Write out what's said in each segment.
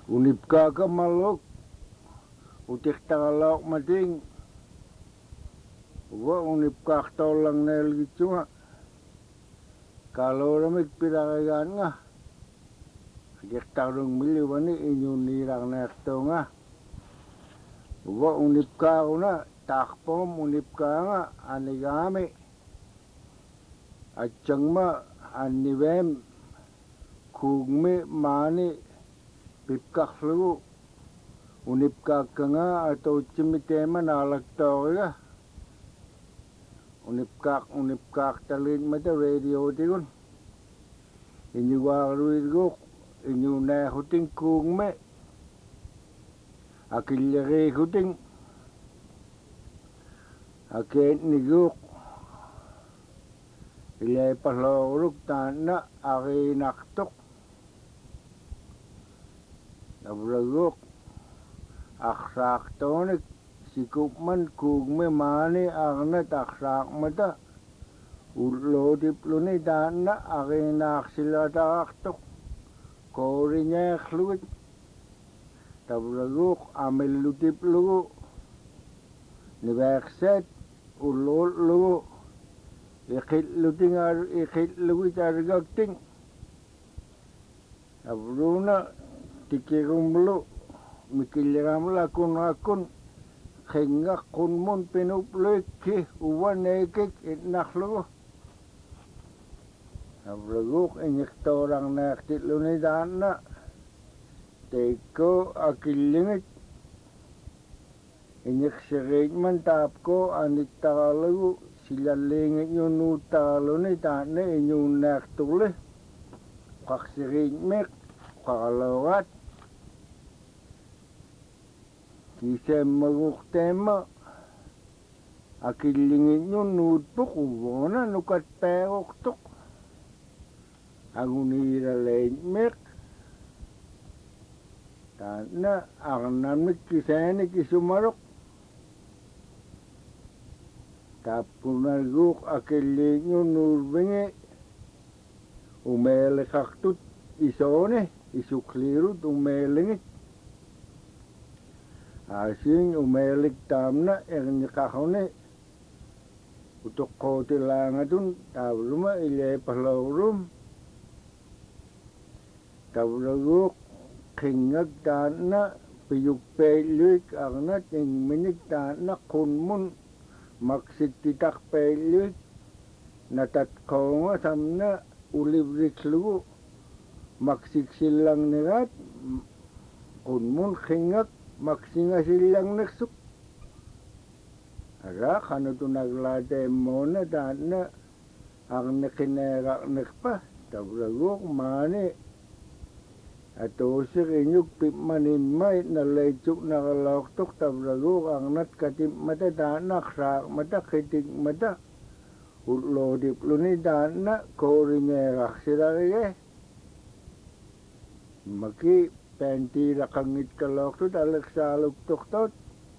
Unip ka malok utik tagalok mating wa unip ka tolang nel gitu nga kalau ramik piragan nga dik tarung mili wani inyun nirang nekto nga wa unip ka una takpom unip ka nga anigami acang ma anivem kugmi mani pipkaklu unip ka nga atau cimitema nalagto unip ka talin mata radio tigun inyu waruid guk inyu na huting kugmi akilere huting aket niguk ilay pahloruk tana akinaktok nabraguk aksak tonik sikupman kugme mani agnat aksak mata ulo diploni tana akinak sila taktok korinya khluit nabraguk amelu diplu nibakset ulo lu ikit luwit argagting abruna tikirumlu mikiliram lakun khengak kunmun pinupleki uwanekik itnakhlu abruguk inyektorang naktitluni dana teko akilingit inyekserit man tapko anittakalu silalingit yung nutaluni dana inyong naktuli kaksirit mek kakalawat kisem maguk-tema akilingin yung nutpuk ubona nukat perok tok agunira lein mek tana agnamik kisani kisumarok tapunaguk akilingin yung nurbingi umele kaktut isone isuklirut umelingit asin umelik tamna nikahone utuk kotilangatun tabluma ile pahlorum tablaguk kingag tana piyuk pelik agnat ing minik tana kunmun maksititak pelik natat konga samna ulibriklu maksiksilang nirat kunmun kingag maksinga silang naksuk ara kanu tu naglate mona dana ang nakinerak nakpa tabraguk mani ato sirinyuk pipmanimay na lechuk nakaloktok tabraguk ang natkatim mata dana ksak mata kitik mata utlo dipluni dana korinerak sirarige maki penti rakangit kalok tu talak saluk tok tot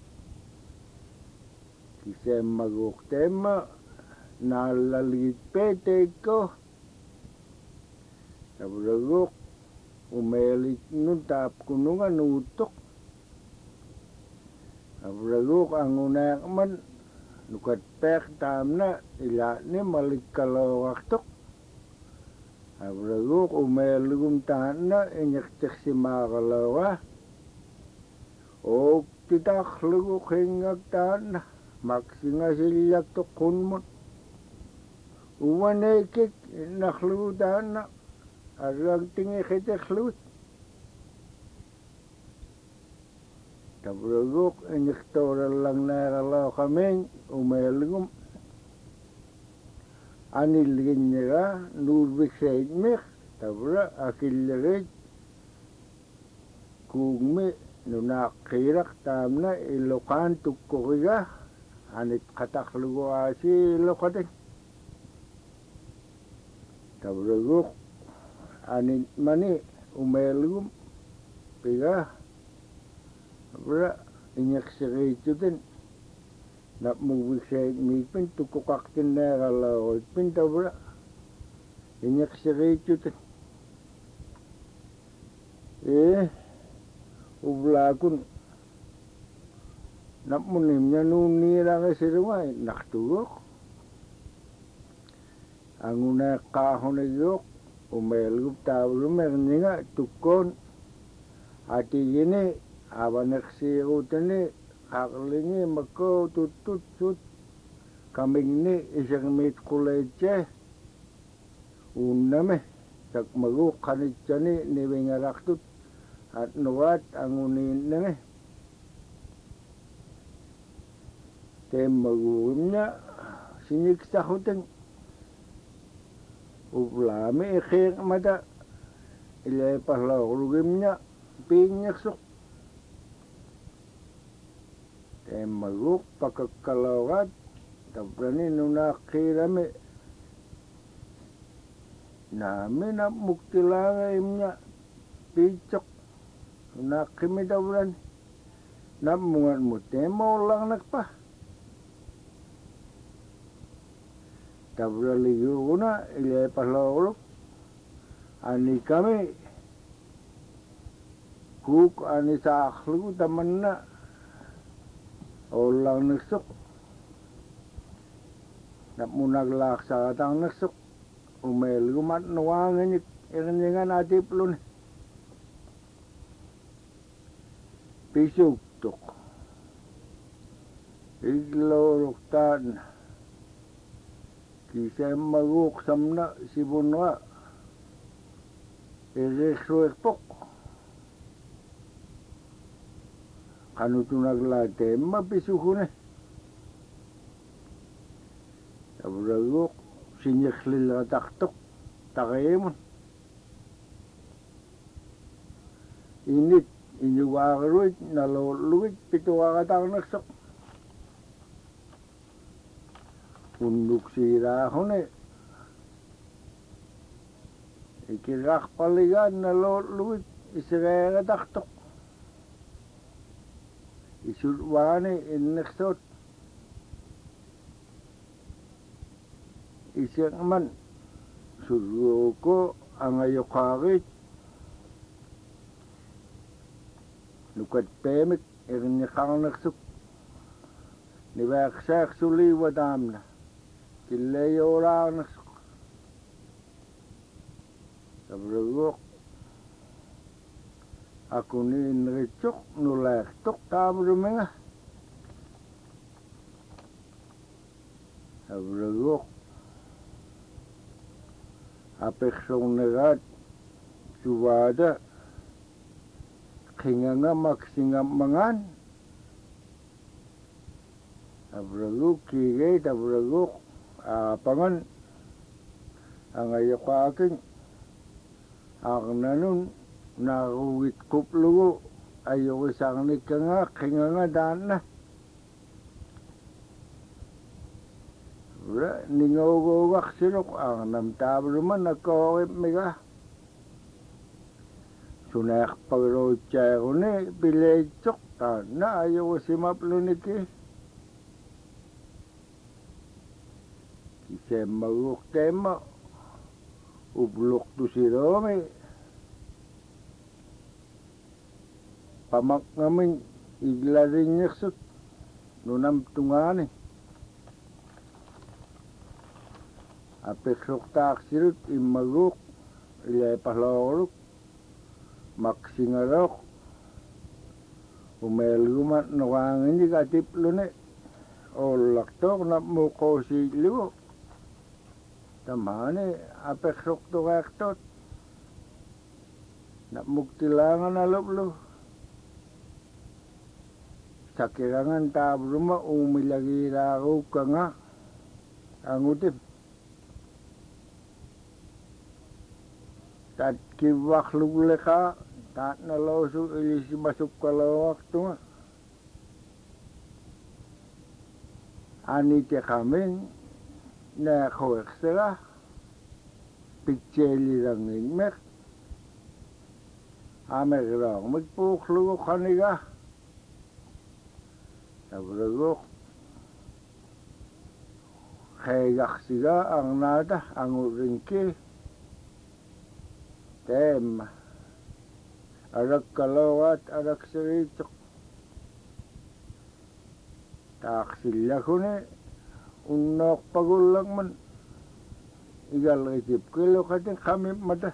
kisem maguk tema nalalit pete ko tabraguk umelik nun tap kunungan utok tabraguk ang unakman nukat pek tamna ila ni malik kalawak tok abraguk umelugum tana inyektek si makalawa o titak luguk hingag tana maksinga silyak to kunmot uwanekik naklu tana arag tingi kitek lut tabraguk inyektoran lang nakalaw kaming umelugum anilgin nira nurbik seidmek tabra akillerit kugmi nunak kirak tamna ilokan tukkukiga anit kataklugo asi ilokatin tabraguk anit mani umelgum piga tabra inyeksiritsutin nak mubikset mipin tukukaktin na kalawit pintabra inyak siritsutin Ublakun namunimnya nunira nga sirumay naktugok anguna kahon yok umelgup tablum nga tukon ati gini abanak sirutani kaklingi mako tutut sut kaming ni isang mit kuleche uname sak maguk kanitsani ni wingaraktut at nuwat angunin nenge tem magugimnya sinik sakuteng ublami ikhir mata ilay pahlaurugimnya pinyaksuk tem maguk pakakalawat tabrani nunakirami nami na muktilangayimnya picok nakimi tabran namungan mo temo lang nakpa tabraliyo ko na ilay pahlaurug ani kami kuk ani sa akhlu taman na olang nagsuk namunaglak sa katang nagsuk umel gumat nuwangan ikanyangan atiplon pisuk tuk igloruktan kisay maguk samna sibunwa ireksuekpok kanutunaglate mapisuhune tabraguk sinyekhlil kataktok takayemon init inyuwakaruit naloluit pituwakatang nagsok unduk sirahone ikirak paligan naloluit isirekataktok isurwane innaksot isirman suruko ang ayokakit nukat pemik irnyakang naksuk nibaksak suli wadamna kilayo orang naksuk sabrugok aku ni nritsuk nulektok tamrumenga sabrugok apeksong negat subada kinganga maksingam mangan abraguk kigay tabraguk pangan ang ayakaking ang nanun naruwit kuplugo ayoko isang nikanga kinganga daan na ningogogak sinok ang namtabruman nagkawip miga sunak pagrotsa ko ni biletsok na ayaw simaplunik kisay maguk tema ublok tu si Romy pamak ngamin igla rin nyaksot nunam tungani apeksok taksirut imaguk ilay pahlauruk maksingarok umelgumat nawangin di katiplo ni olaktok na mukosilyo tamani apeksok to kaktot na muktilangan aloplo sakirangan tabruma umilagirako ka nga ang utip tat kibak lugleka tat naloso ilisi masuk kalawak tunga anite kaming na koweksera picheli langin mek amegrang magpuklugo kaniga tabragok kayak siga ang nada ang uringki tem arak kalawat arak siritok taksillakune unnok pagulang man igal itip kilo kating kami mata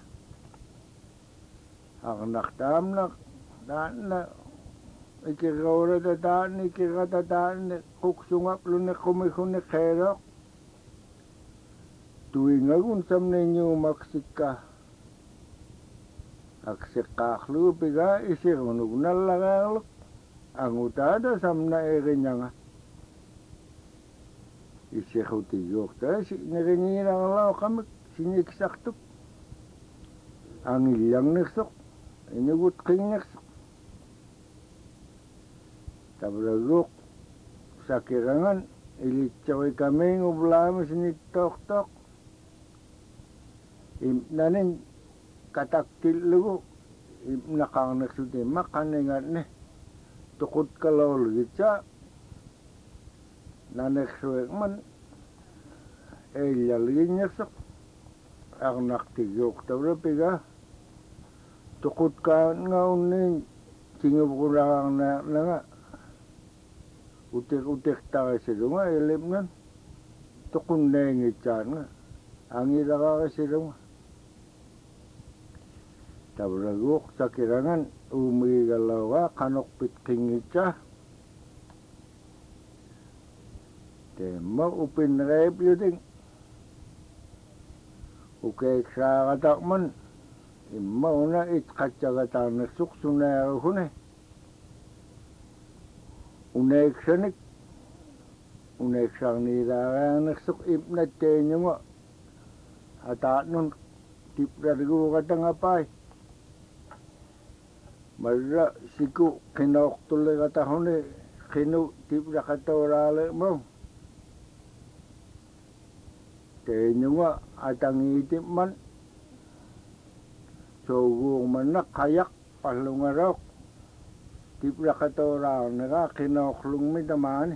aknak tamnak na ikigawra tataan ikigatataan kuksungap lune kumikune kerok tuwing agun samne nyo maksika aksikaklu piga isirunug nalagalok ang utada samna erinyanga isirutiyok ta nirinirang lao kami siniksak ang ilang niksok inugut king niksok tabragok sa kirangan ilitsawi kami ngublami sinitok-tok imnanin kataktil lugo imnakang naksuti makaningat ne tukut kalau gitsa naneksuek man ilalgin yaksok ang naktigyok tabrapiga tukut ka nga unin singabukurang na nga utik-utik tayo silunga ilim nan tukun na yung ityan nga ang ilaka ka silunga tabragok sa kirangan umigalaw ka kanokpit king itya tema upin rep yuding ukay sa katakman imma una itkatsagatang naksuk sunayaro hunay unek sanik unek sang nirarang naksuk ipnat tenyo mo at nun tiprargo katang apay marra siku kinok tuloy katahone kinu tipra katorale mo tenyo mo at ang itip man sogong manak kayak palungarok tipra katorale nga kinoklong mi damani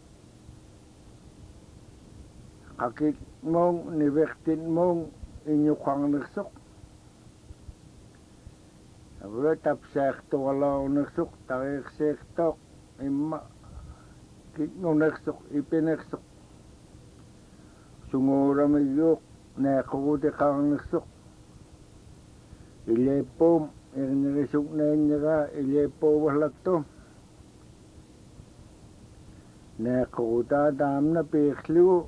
kakik mong nibektin mong inyukang naksuk abra tapsek to walaw naksuk takik sektok imma kikno naksuk ipineksuk sungura miyuk nekukuti kang naksuk ilepom irnirisuk na inyaka ilepo walakto nekukuta dam na pikslu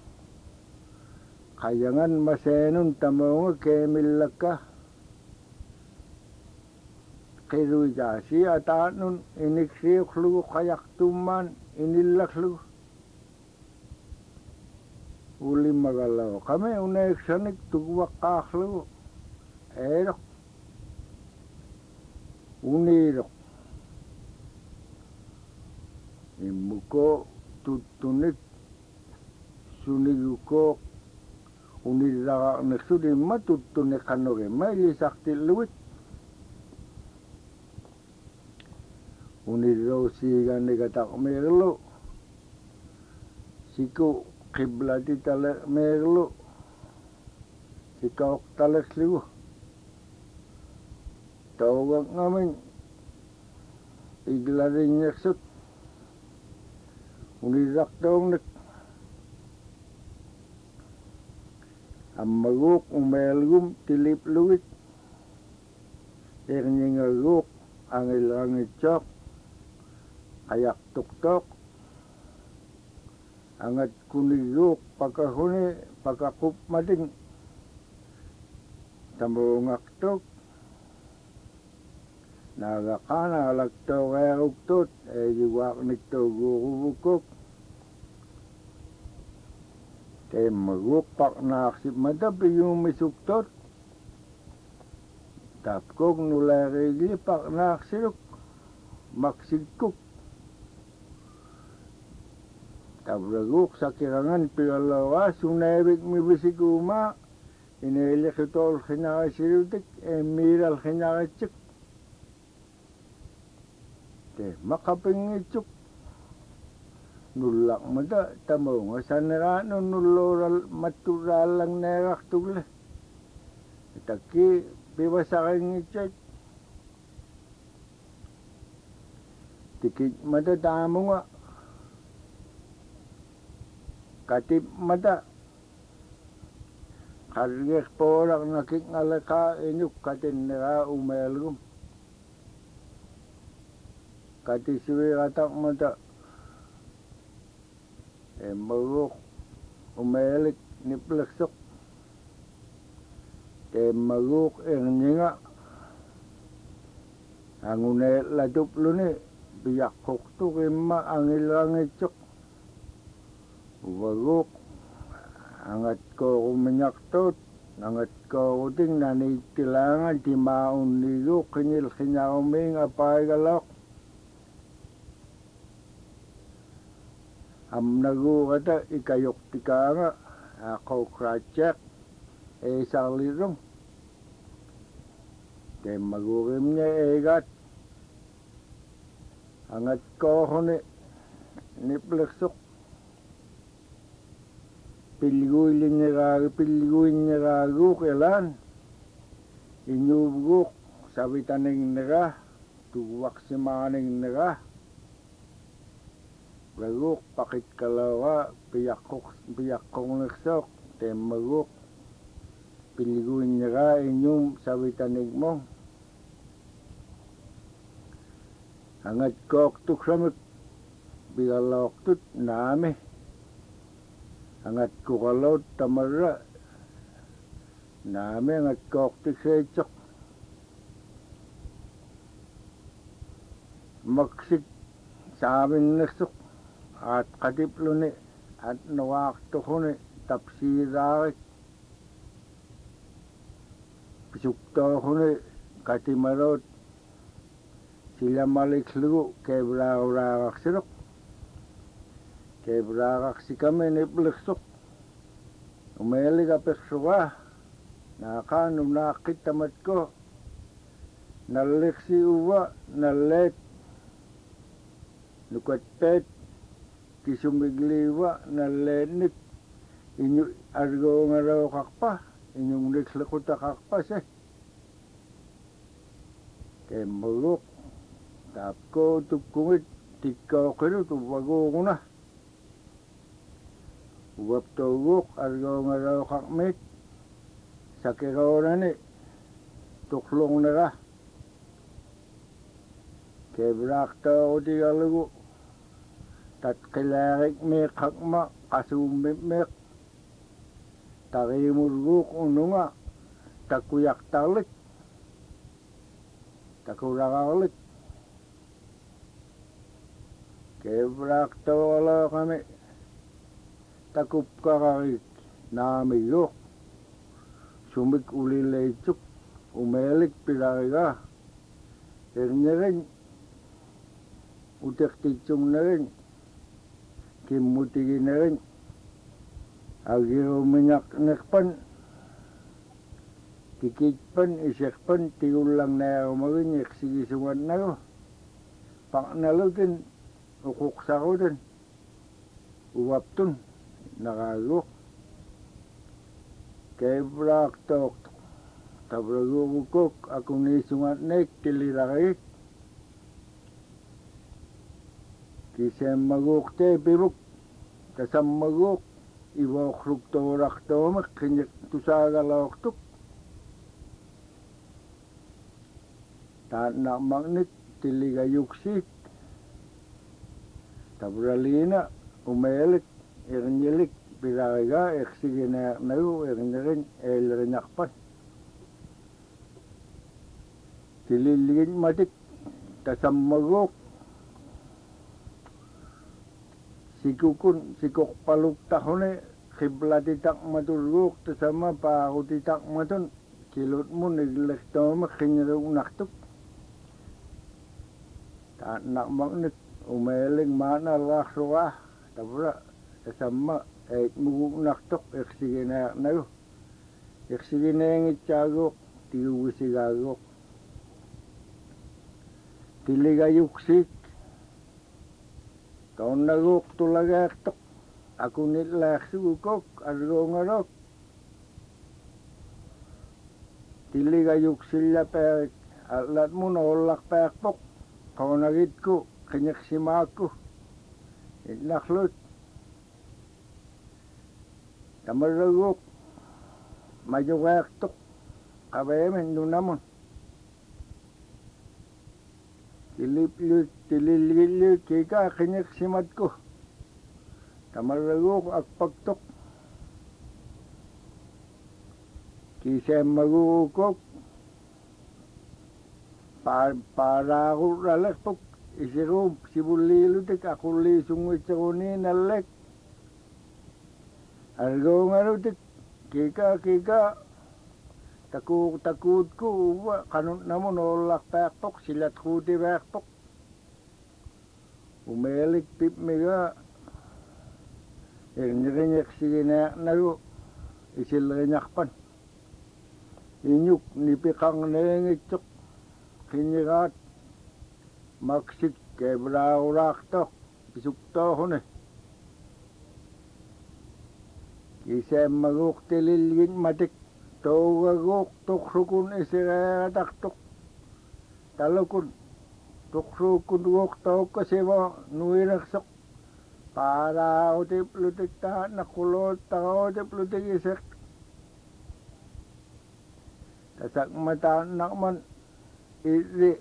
kayangan masenun tamonga kemilaka kiruy jasi atanun iniksiyuklu kayak tuman inilaklu uli magalaw kami uneksanik tugwak kaklu erok unirok imuko tutunik suniguko unilaka naksudi matutunik kanoge mailisak tiluwit uniro sigan ni katak merlo siku kiblati talak merlo sikok talak liwo tawag ngamin iglaring yaksut unirak daong nak amaguk umelgum tilip luwit irnyingaguk ang ilang itchok ayak tuktok angat kuniguk pagkahuni pagkakup mading tambungak tok nagakana lagto kaya uktot diwak nito gukubukok kaya maguk pak naksip madabi yung misuktot tapkog nulay regli pak naksiruk maksigkuk tabraguk sa kirangan pigalawa sunebik mi bisiguma inelik itol kinakasirutik emiral kinakachik te makapingitsuk nulak mada tamo nga sanirano nuloral maturalang nerak tugle itaki piwasaking itchak tikit mata tamunga katip mata kargek porak nakik ngalaka inyuk katin nera umelgum katiswe katak mata maguk umelik nipleksok maguk erninga angune ladup luni biyak koktu kima angilangitsok maguk angat ko kuminyaktot angat ko kuting nanitilangan di maun nigo kinyil kinyauming apay galok amnagu kata ikayok tikanga ako kracek salirong ke magurimnya egat angat ko hone nipleksok pilguin ragu kelan inyubguk sabitaning nega tuwak simaning nega Maguk pakit kalawa piyakong nagsok maguk piliguin nyaga inyong sabitanig mo angat kok tuksamik bigalok tut nami angat kukalot tamara nami angat kok tiksechok maksik samin nagsok at katiplo ni at nawakto ko ni tapsirakit pisukto ko ni katimarot sila maliklugo kebrakak sirok kebrakak si kami ni pleksok umeli ka peksoka nakanum nakit tamat ko nalik si uwa nalet nukat pet kisumigliwa na lenik inyo argo nga raw kakpa inyong likslakuta kakpa siya kaya magok tap ko tupkungit tikaw kino tupago ko na uwap tawok argo nga raw kakmit sa kiraw na ni tuklong na ka kaya brak tao di alago tat kilarik me kakma kasumip mek tarimurguk ununga takuyak talik takurakalik kebrak tawala kami takup kakarik namiyok sumik ulilaytsuk umelik pilariga rin utek titsung na rin kimutigin na rin agiro minyak nekpan kikitpan isekpan tigulang na umagin eksigisungan na ko pang nalutin ukuksa ko din uwaptun nakagok kebrak tok tabragukuk akong nisungan nek tilirakit kisem maguk te pibuk kasam maguk iwak ruktorak tomak kinyak tusaga lauktuk tanak magnet tiliga yuksik tabralina umelik irinyelik piraga eksigina naru irinyerin elrinyakpan tililigin matik kasam maguk sikok paluk tahone kiblatitak maturguk tasama pakutitak matun kilot mo naglektoma kinyarong naktuk tanak magnet umeling mana laksoka tabra tasama muguk naktuk eksigina nayo eksigina yung itsagok tigusigagok tiligayuksik kaun naguk tulagak tok aku nilak sugukok argo ngarok tiligayuk sila pek alat mo naulak pek pok kaun nagit ko kinyaksimaku inaklut tamaraguk majawaktuk kabayamen nunamun tilililil kika kinyaksimatku tamaraguk akpagtuk kisem magukuk para aku lalek puk isiru sibulilutik akuli sungwitsaruni nalek argo ngarutik kika takutku uwa kanun namun olak pakpok silat kuti pakpok umelik pip mega irnirinyak siginak naru isil rinyakpan inyuk nipikang nengitsuk kinyirat maksik kebraurak to pisukto hone kisem maguk tililgin matik togaguk tuksukun isiratak tuk talukun tuksukun guk tokasiwa nuiraksok para utip lutik ta nakulot ta utip lutik isik tasak mata nakman iri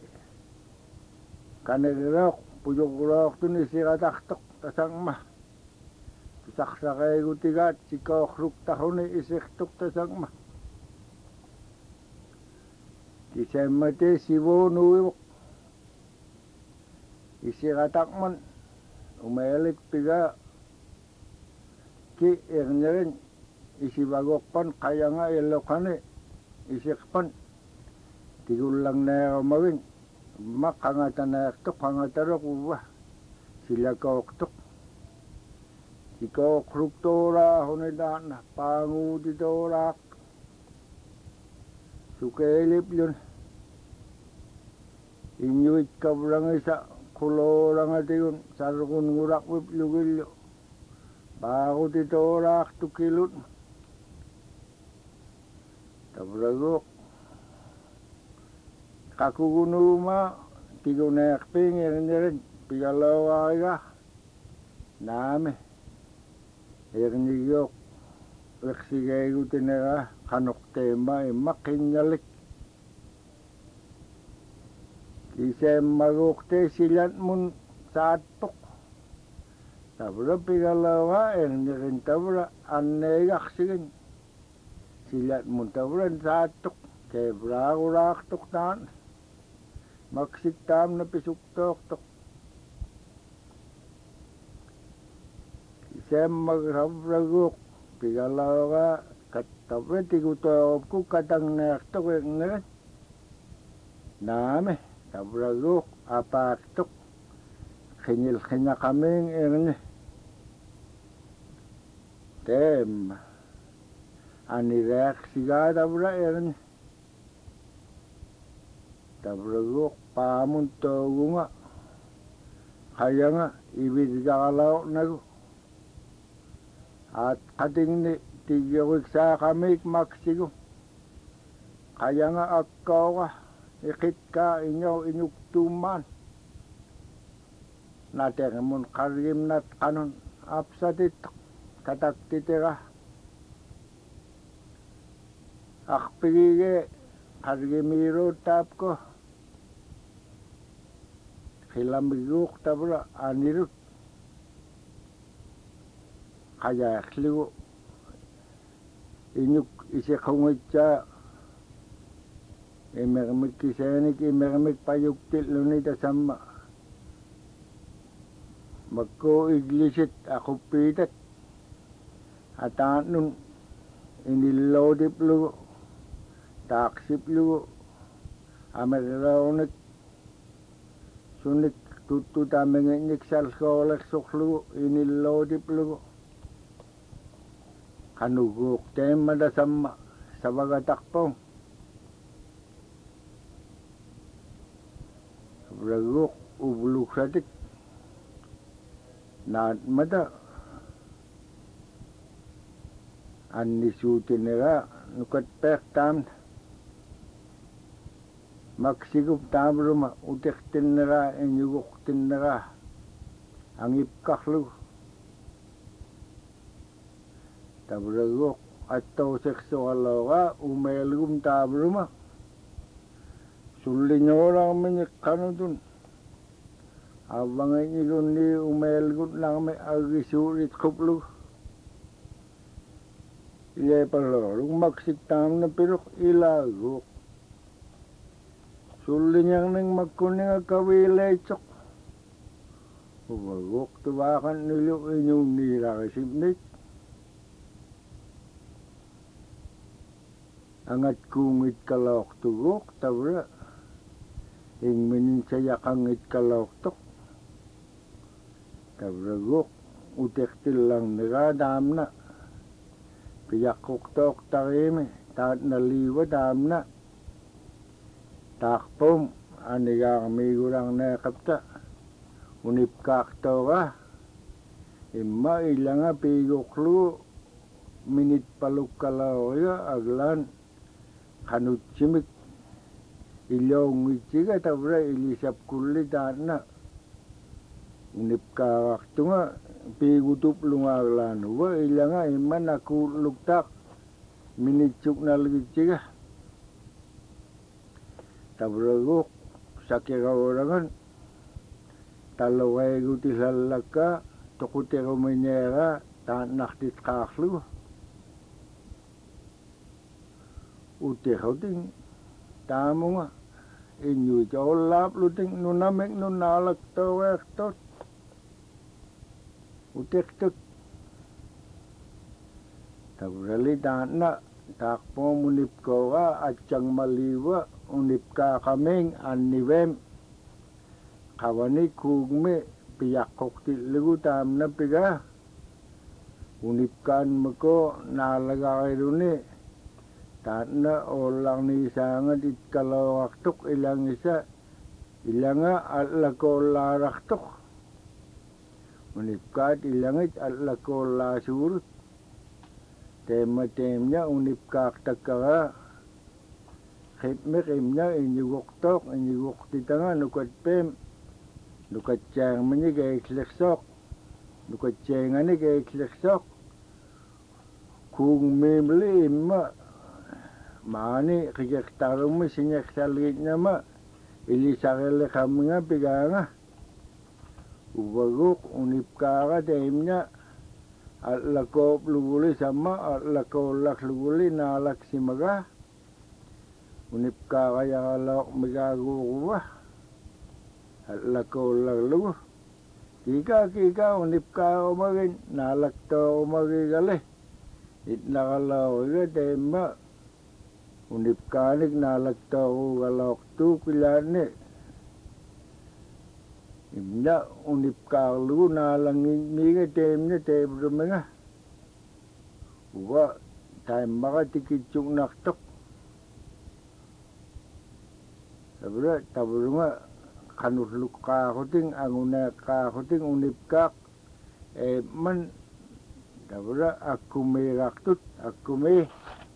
kanirok pujok tu nisiratak tuk tasak mah saksakay gutigat sikok ruk tahun isik tuk tasak mah kisemate siwo nuwok isiratak man umelik piga ki irnyerin isibagok pan kaya nga ilokane isik pan tigulang na mawin makangatan na tuk hangatarok uwa sila koktok sikok ruk tora hunidana pangu di torak sukelip yun inyuit kabrang isa kulorang ati yun sarukun ngurak wip lugilyo bago di torak tukilun tabragok kakugunuma tigunek pingin pigalawa ka name irniyok reksigay gutinera kanok tema makinyalik kisem magukte silat mun satok tabra pigalawa irnirin tabra annegak sigin silat mun tabra satok kebra urak tuk tan maksik tam na pisuk tok tok kisem magraguk pigalawa katabra tigutok ku katang nek tok ngeret name tabraguk apak tok khinyil khinya kaming irni tem anirek siga tabra irni tabraguk pamun togunga kaya nga ibig galaw nagu at kating ni tigawik sa kamik maksigo kaya nga akaw ka ikit ka inyaw inyuktuman natengamon karim nat kanon apsatit katak titira akpigige kargimiro tap ko kilamiguk tabra anirut kaya kligo inyuk isikungitsa imermik kisenik imermik payuktil lunita sama magko iglisit ako pitat atan nun inilodip lugo taksip lugo amerraunik sunik tutu tamengenik salkolek soklugo inilodip lugo kanuguk temada sama sabagatakpong raguk ubluk satik naat mada an nisutin nila nukat pek tam maksigup tabruma utektinnera enyuguktinnera angipkahlu tabraguk atau seksualoga umelgum tabruma sullinyora menyekkanudun abanganyigunni umelgut nangme agisurit kuplu ile palorung maksik tamna piruk ilaguk sullinyang neng makuninga kawilecok ubaguk tubakan nilu inyong nirakisimnik angat kungit kalok tuguk tabra ingmenin sayakangit kalok tok tabra guk utektil lang nega damna piyakuk tok takime tat naliwa damna takpom aniga kamigurang nekapta unip kaktoga imma ilanga piguklu minit paluk kalawya aglan kanut simik ilyong ichiga tabra ilisap kulli dana unip kakaktunga pigutup lungaglan wa ilanga imma naku luktak minit chuk nalgichiga tabra guk sakira orangan talaway gutilalaka tukutero menyera tan naktit kaklu utehauting tamunga inyu jolap luting nunamek nunalak tawek tot utektuk tabrali dana takpo munip kowa acang maliwa unip kakameng anniwem kawani kugme piyakok tilugu tamna piga unip kan meko nalagakiruni tana olang ni sangat kalau waktu ilang isa ilanga alako laraktok unipkat ilangit alako la surut temnya unipkak takara khitme kimnya inyuguktok inyugukitanga nukat pem nukat cang menye gay kleksok nukat cengani gay kleksok kung memli imma mani kijak tarung sinyak salgitnya ma ili sakele kamnga piganga ubaguk unipkara temnya atlako luguli sama atlako lak luguli nalak simaga unipkara yakalok migaguwa atlako lak lugu kika unipkara umagin nalak to umagigale itnakalaw iga temma unipkanik nalagtaw galok tu pilane imna unipkalu nalangin miga temnya tebrumenga uwa time maka tikitsuk naktok tabrunga kanusluk kakuting anguna kakuting unipkak man tabra akume raktut akume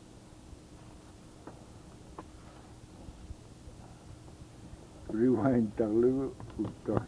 rewind dulu udah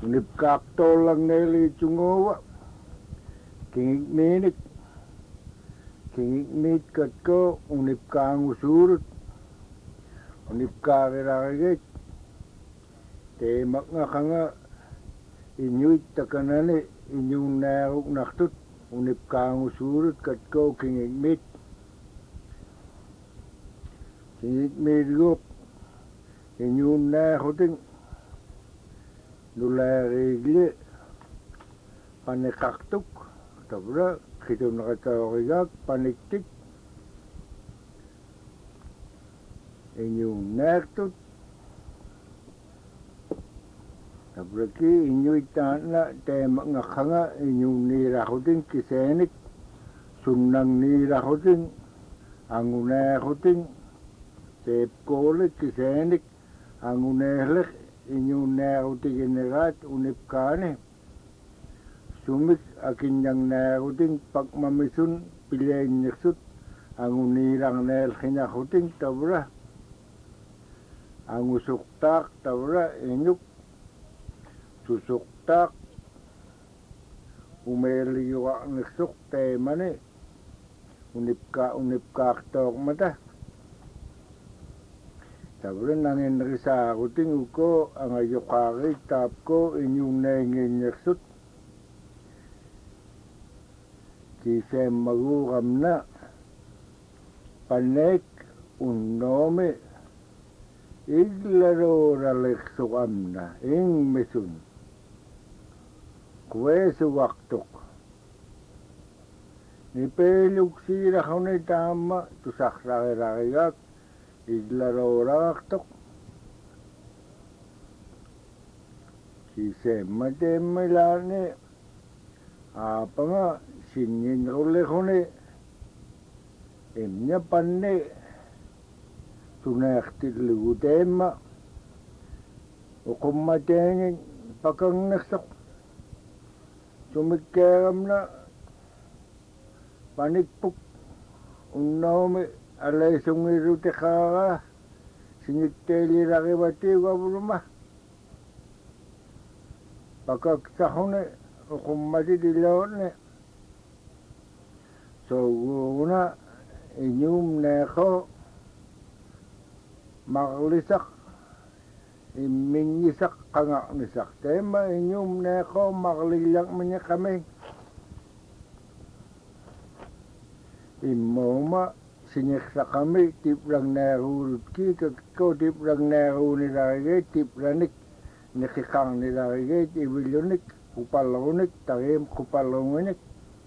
unip kaktolang neli chungowa kingik mit katko unip kangusurut unip kageragit temak nga kanga inyuit takanane inyung naruk naktut unip kangusurut katko kingik mit gop inyung nakuting nularegle panikaktuk tabra kito nakatawagak paniktik inyung naktut tabra ki inyuit na tema nga kanga inyung nirakuting kisenik sunnang nirakuting angunakuting tepkolik kisenik angunehlek inyung nakuting inerat unipkane sumik akinyang nakuting pagmamisun pilayin niksut angunirang nel kinakuting tabra angusuktak tabra inyuk susuktak umeliwa niksuk temane unipkak tok mata tabra nangin risa kuting uko angayokari tapko inyung nengin niksut kisem magugam na panek unnome iglaro raleksuk amna ing mesun kwesu waktuk ni peluk sira kone tama tusak ragiragigak iglaro raktuk kisem matemilane apa nga singin role kone emnya panne tunakti lugutema ukummatengin pakang naksak sumikkeram na panikpuk unnome alay sungirute kaka sinikteli rakibati waburuma pakaksakone ukummati dilone so guna inyum neko maklisak imingisak kangak nisak tema inyum neko maklilang menya kami imoma sinyeksa kami tiprang narurut ki kakko tiprang naru nilagay tipranik nikikang nilagay iwilunik kupalonik tagim kupalonik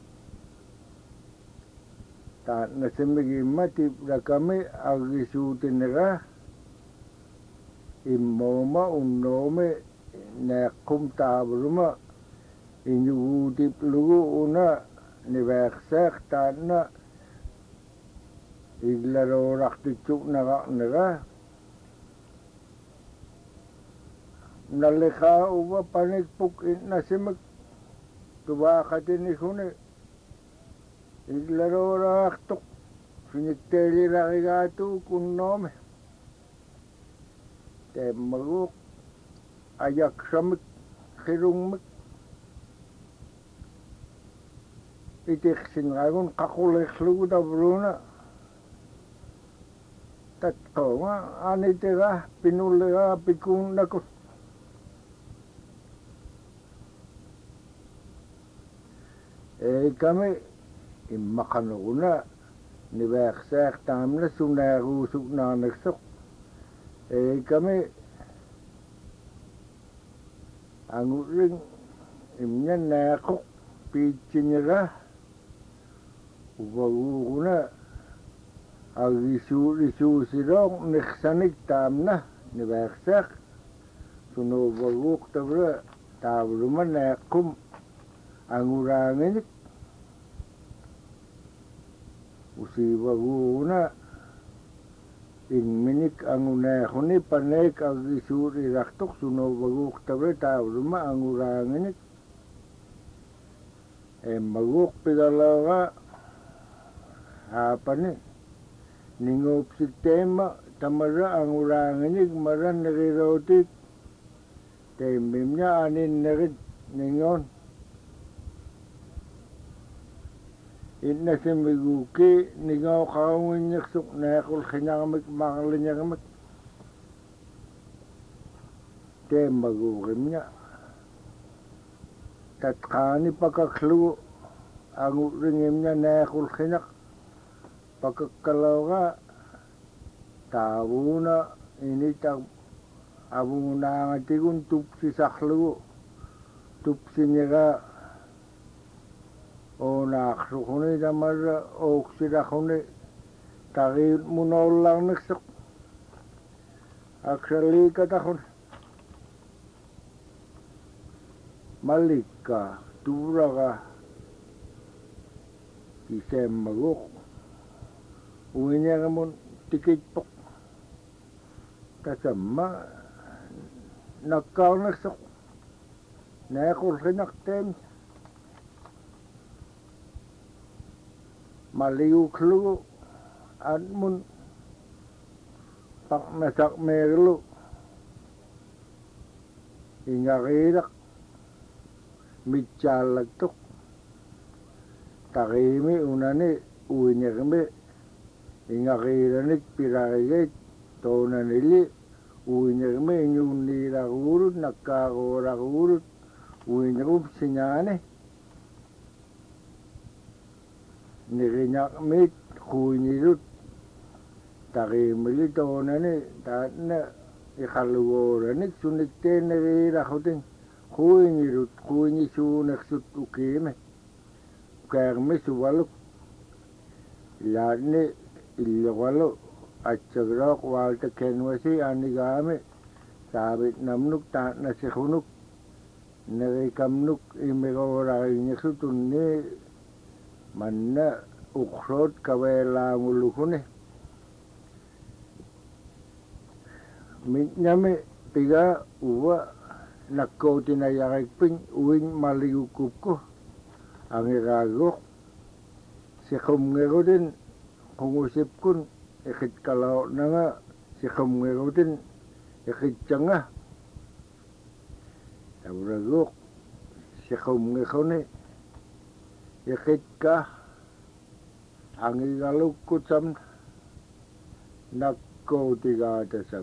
ta nasimigi matip na kami agisutin nila imoma unnome na kumtabruma inyugutip lugu una niveksak ta na iglaro raktichuk nila nalika uwa panikpuk nasimig tubakatin ikune iglaro raktuk sinikteli rakigatu kunnome temaguk ayak samik kirungmik itik singagun kakulek lugu tabruna tatko nga anitira pinulira pikun nakut kami imakanuna niveksak tamna sunarusuk na nagsuk kami anguring imnya nakuk pichinira ubaguna agisu sirong niksanik tamna niveksak sunubaguk tabra tabruma nakum anguranginik usibaguna inminik angunehuni panek agisuri raktuk sunubaguk tabra tabruma anguranginik maguk pigalaga apa ni ningop sistema tamara anguranginik maran narirotik Teimimnya anin nerit ningon. Inna semiguki ningaw kaungin nyaksuk nakul khinyagamik makalinyagamik. Temagukimnya. Tatkani pakaklu ang ringimnya nakul khinyak. Pakakalaw tawo na initang abuna nga tigun tupsi saklu tupsi niya o naksukuni damar oksidakuni takit mo na ulang naksuk aksali katakun malika tura ka kisem maguk uwinya ka mo tikit pok kasama nakaw naksuk nakul kinaktem maliuklu at mun pak nasak merlu ingakirak mitsalak tuk takimi unani uwinya kami ingakiranik piragit tonanili uwinya kami inyunirakurut nakakorakurut uwinya kup sinyane nikinyak mit kunyirut takimili tonani tatna ikalugoranik sunikten nakirakutin kunyirut kunyisunaksut ukime kagmi suwaluk ilatni ilwalo atsagrok walta kenwasi anigami sabit namnuk tatna sikunuk nakikamnuk imikorakinyasutunni manna ukrot kawelangulukune mitnyami piga uwa nakkotinayakikpin uwing maligukupko ang ikagok sikumngeko din kungusip kun ikit kalaw na nga sikumngeko din ikit siya nga tabragok sikumngeko ni ikit ka ang ikalukot sam nakkotigatasam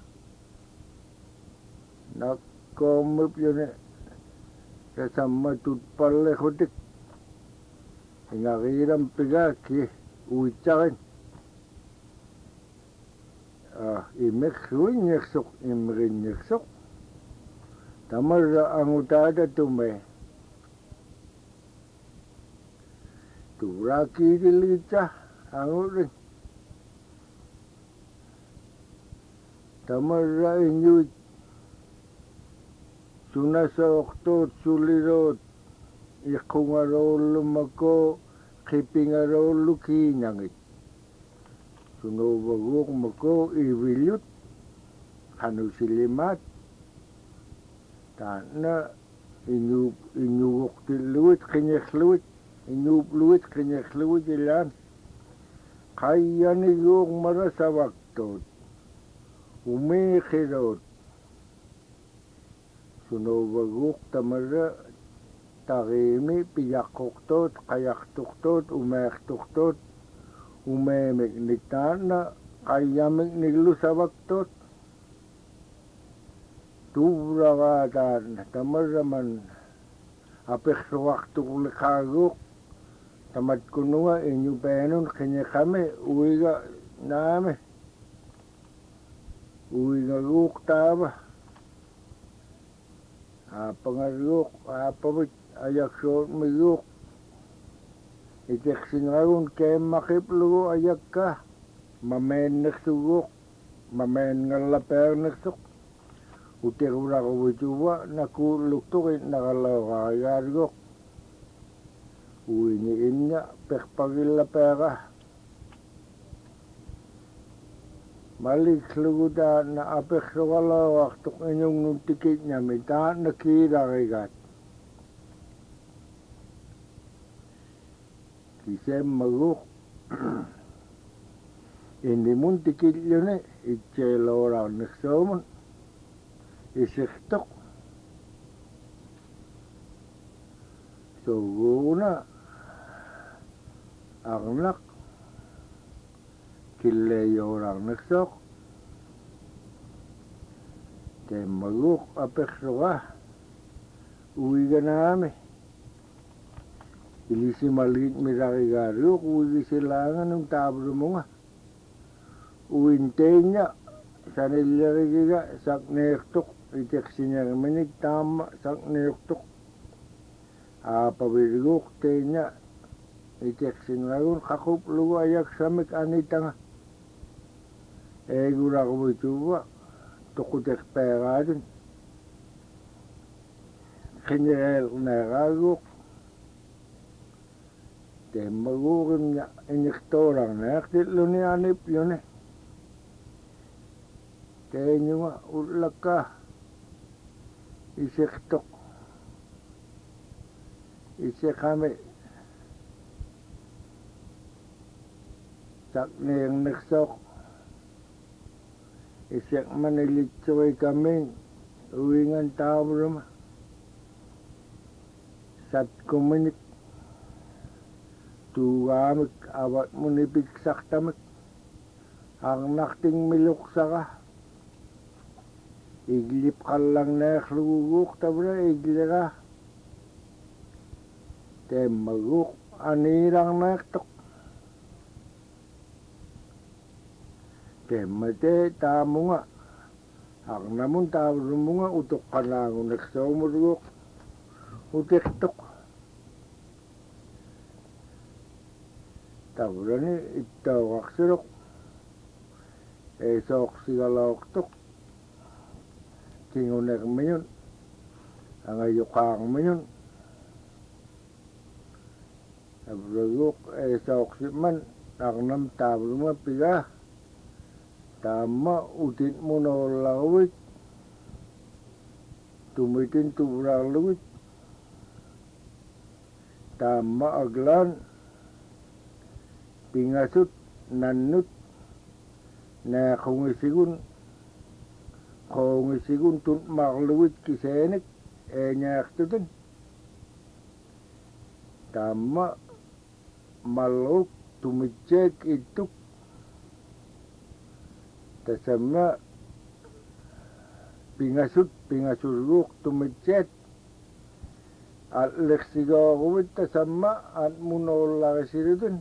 nakkomip yun kasama tutpalle kutik ingakiram piga ki uitsakin imeksuin nyaksuk imrin nyaksuk tamar ang utada tume turaki dilita ang urin tamar inyuit sunasoktot sulirot ikungarolo mako kipingarolo kinangit sunobagok mako iwilyut hanusilimat tana inyugok tiluit kinyekluit inyupluit kinyekluit ilan kaya niyok marasawaktot umikirot sunobagok tamara takimi piyakoktot kayaktuktot umektuktot umemik nitana kayamik niglusawaktot turakatan tamaraman apeksuwaktuk likagok tamat kununga inyupenon kinyakami uwiga nami uwiga guk taba pangaruk apabit ayak short mayuk iteksingagun kem makiplugo ayak ka mamen naksugok mamen ngalaper naksuk utekura ko butuwa nakuluktukin nakalaw kayargok uwiniin niya pekpagilapera malik sluguda na apek sawala waktu inyong nuntikit niya mita nakira kigat kisem maguk hindi mun tikit yun itselora naksomon isiktok tuguna arnak killeyorang naksok te maguk apeksoka uwi ganami ilisi malit mirarigario uwi silangan ng tablo mo nga uwintenya sanilarigiga sak nektok iteksinyer menik tama sak nektok pabiriguk tenya iteksin lagun kakup lugu ayak samik anitanga gura ko ituwa tukutek peradun kinyel neraguk te magurim nya iniktorang nektit luni anip yune te nyunga ulaka isektok isekame sakne yang naksok isek manilitsoy kami uwingan tao rumah sat kuminik tugamik awat munipik saktamik ang nakting miluk saka iglip kalang nekluguk tabra iglira te maguk anirang nektok te mate tamunga ang namun tamunga utok kanangon neksomurguk utektok tabrani itawak sirok sok sigalok tok tingunek minyon ang ayukang minyon tabraguk sok siman ang nam tabruma piga tama utit mo na lawit tumitin tubrang lawit tama aglan pingasut nanut na kungisigun tun makluwit kisenik nyaktutin tama maluk tumicek ituk tasama pingasuruk tumicek at leksiga kuwit tasama at munolak siritin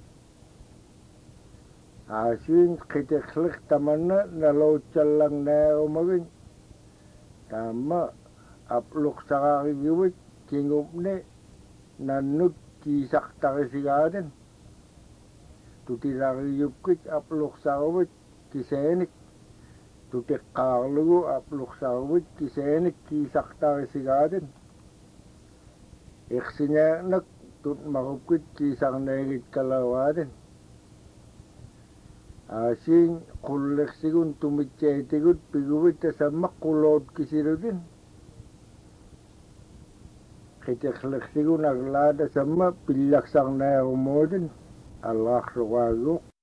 asin kiteklik tamanna nalocal lang na umagin tama apluk sa kakigiwit kingup ni nanut kisak takisigatin tutilaki yupkit apluk sa kuwit kisenik tutik kaklugu apluk sa kuwit kisenik kisak takisigatin iksinya nak tut makupkit kisak negit kalawatin asin kullek sigun tumicetigut piguwit tasama kulot kisirutin kiteklek sigun aglada sama pillaksang na umodin alak suwaguk